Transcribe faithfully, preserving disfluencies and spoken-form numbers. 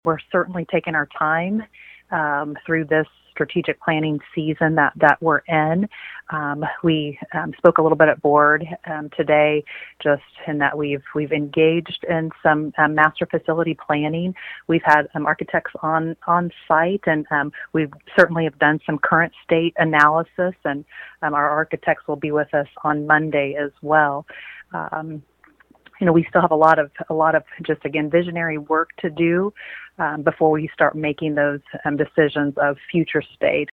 We're certainly taking our time um, through this strategic planning season that, that we're in. Um, we um, spoke a little bit at board um, today, just in that we've we've engaged in some um, master facility planning. We've had um, architects on on site, and um, we certainly have done some current state analysis. And um, our architects will be with us on Monday as well. Um, You know, we still have a lot of a lot of just again visionary work to do um, before we start making those um, decisions of future state.